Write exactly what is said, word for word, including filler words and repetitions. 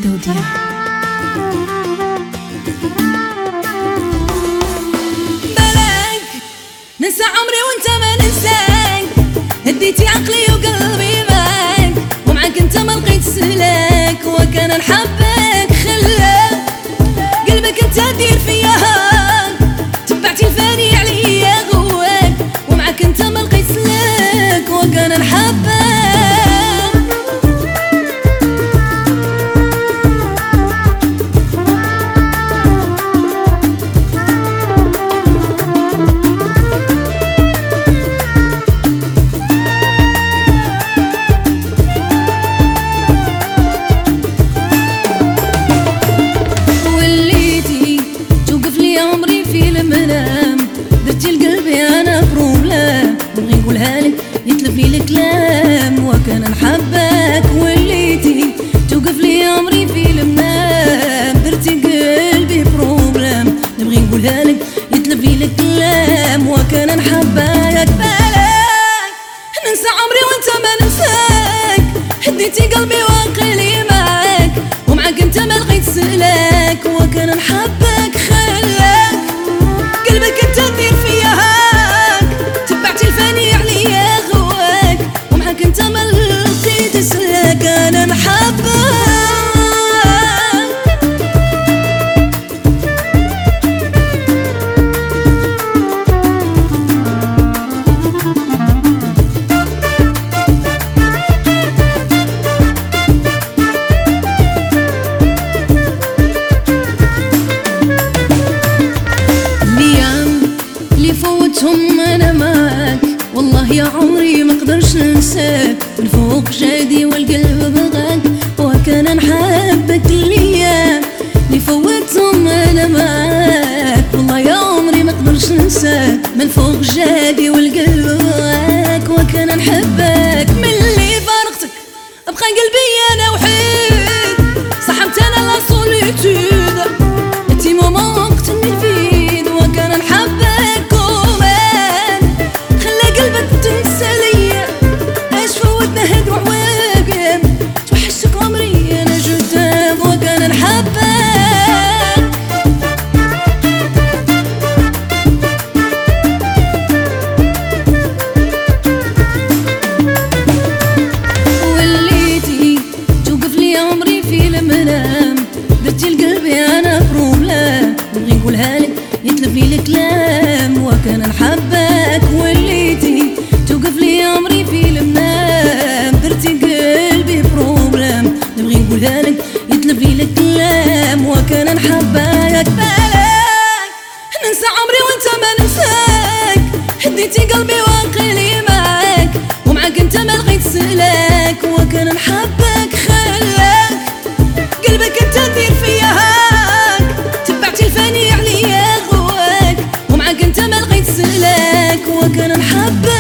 الدودية. بلاك ننسى عمري وانت ما ننساك، هديتي عقلي وقلبي معاك، ومعاك انت ما لقيت سلاك، وكان نحبك خلاك قلبك انت دير فيا هاك، تبعتي الفاني عليا غواك، ومعاك انت ما لقيت سلاك، وكان نحبك. درتي لقلبي انا بروبلام، نبغي نقولها لك يتلف لي الكلام، وكان نحبك وليتي توقف لي عمري في المنام. درتي قلبي بروبلام، نبغي نقولها لك يتلف لي الكلام، وكان نحبك. بلاك ننسى عمري وانت ما ننساك، هديتي قلبي وعقلي معاك، ومعاك انت ما لقيت سلاك، وكان نحبك خلاك قلبك انت دير فيا هاك، تبعتي الفاني عليا غواك، ومعاك انت ما لقيت سلاك، انا نحبك. فوتهم انا معاك، والله يا عمري ما اقدرش ننساك، من فوق جادي والقلب بغاك، وكان نحبك. الايام اللي فوتهم انا معاك، والله يا عمري ما اقدرش ننساك، من فوق جادي والقلب بغاك، وكان نحبك. من اللي فارقتك ابقى قلبي انا وحيد، صحبت انا لا سوليتود، انتي ماما وقتني الفيد، وكان نحبك. درتي لقلبي انا بروبلام، نبغي نقولها لك يتلف لي الكلام، وكان نحبك وليتي توقف لي عمري في المنام. درتي قلبي بروبلام، نبغي نقولها لك يتلف لي الكلام، وكان نحبك. بلاك ننسى عمري وانت ما ننساك، هديتي قلبي وعقلي معاك، ومعاك انت ما لقيت سلاك، وكان نحبك خلاك قلبك انت دير فيا هاك، تبعتي الفاني عليا غواك، ومعاك انت ما لقيت سلاك، وكان نحبك.